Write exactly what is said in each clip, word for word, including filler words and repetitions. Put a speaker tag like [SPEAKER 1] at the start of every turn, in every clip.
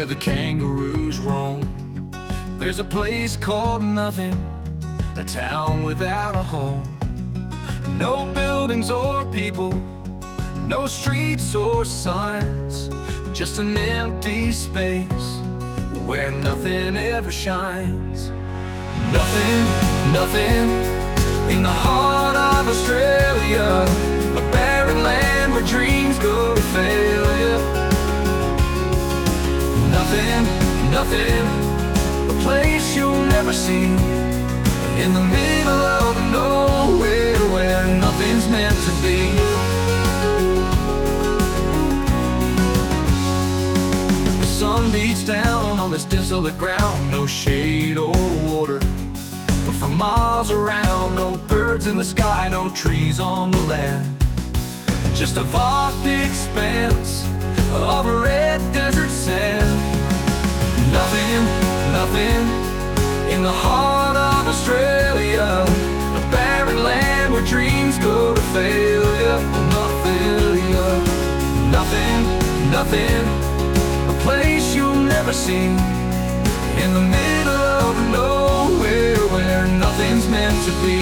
[SPEAKER 1] where the kangaroos roam. There's a place called nothing, a town without a home. No buildings or people, no streets or signs, just an empty space where nothing ever shines. Nothing, nothing, in the heart of Australia, a barren land where dreams go to failure. Nothing, nothing, a place you'll never see, in the middle of nowhere where nothing's meant to be. The sun beats down on this desolate ground, no shade or water, but for miles around, no birds in the sky, no trees on the land. Just a vast expanse of red desert sand. Nothing, nothing, in the heart of Australia, a barren land where dreams go to failure. Nothing, nothing, nothing, a place you'll never see, in the middle of nowhere where nothing's meant to be.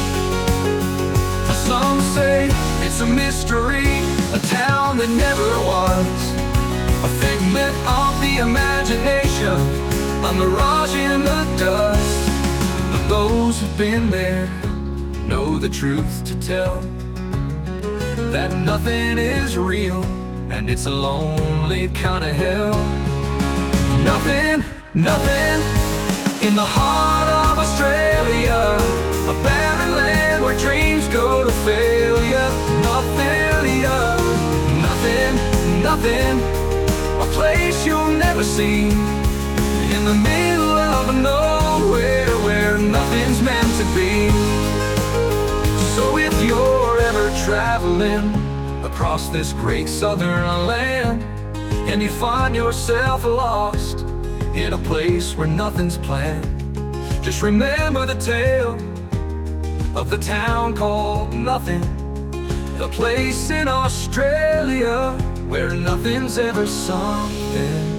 [SPEAKER 1] Some say it's a mystery, a town that never was, a figment of the imagination, a mirage in the dust. But those who've been there know the truth to tell, that nothing is real, and it's a lonely kind of hell. Nothing, nothing, in the heart of Australia, a barren land where dreams go to failure. Nothing, nothing, nothing, a place you'll never see, in the middle of nowhere where nothing's meant to be. So if you're ever traveling across this great southern land, and you find yourself lost in a place where nothing's planned, just remember the tale of the town called Nothing, a place in Australia where nothing's ever something.